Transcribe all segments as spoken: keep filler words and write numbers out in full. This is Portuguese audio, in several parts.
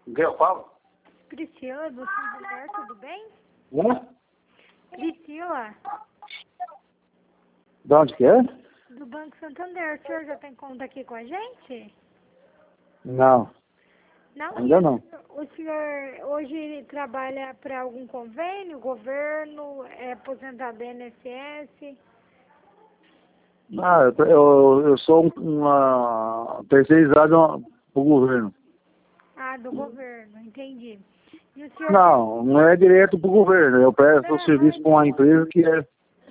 Quem eu falo? Priscila, do Santander, tudo bem? Hã? Priscila, De onde que é? do Banco Santander. O senhor já tem conta aqui com a gente? Não, Não? ainda não. O senhor hoje trabalha para algum convênio, governo, é aposentado da I N S S? Ah, eu, eu, eu sou um- uma terceirizada pro governo. Ah, do governo, entendi. E o senhor... Não, não é direto pro governo. Eu presto o Ah, serviço para uma empresa que é...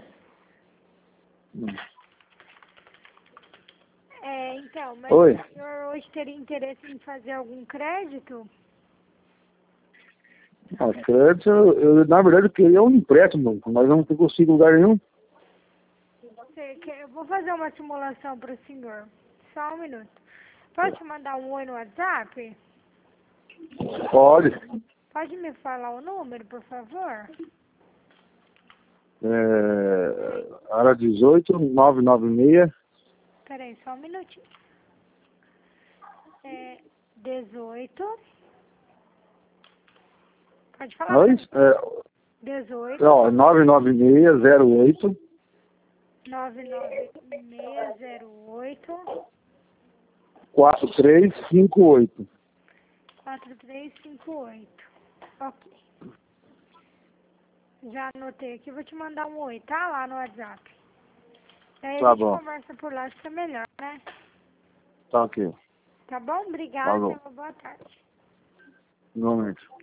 É, então, mas Oi? o senhor hoje teria interesse em fazer algum crédito? Ah, crédito, eu, eu, na verdade eu queria um empréstimo, mas não consigo lugar nenhum. Você quer... Eu vou fazer uma simulação para o senhor. Só um minuto. Pode te mandar um oi no WhatsApp? Pode. Pode me falar o número, por favor? É, área dezoito, nove nove seis, Peraí, só um minutinho. É dezoito. Pode falar pra oi? mim. É, dezoito, ó, nove nove seis, zero oito, nove nove seis zero oito, quatro três cinco oito. quatro três cinco oito. Ok. Já anotei aqui, vou te mandar um oi, tá? Lá no WhatsApp. Aí a Tá gente bom, conversa por lá, fica melhor, né? tá ok. Tá bom? Obrigada, Falou. tenha uma boa tarde. Igualmente.